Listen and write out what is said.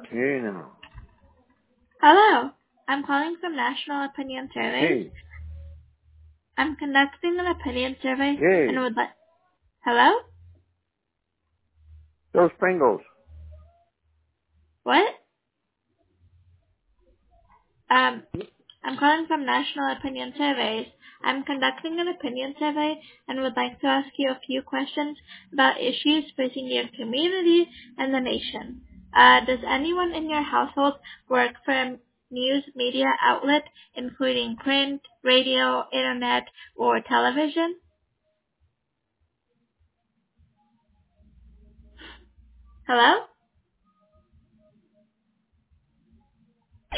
Hey, now. Hello, I'm calling from National Opinion Surveys. Hey. I'm conducting an opinion survey and Hey. would like... Hello? Those Pringles. What? I'm calling from National Opinion Surveys. I'm conducting an opinion survey and would like to ask you a few questions about issues facing your community and the nation. Does anyone in your household work for a news media outlet, including print, radio, internet, or television? Hello?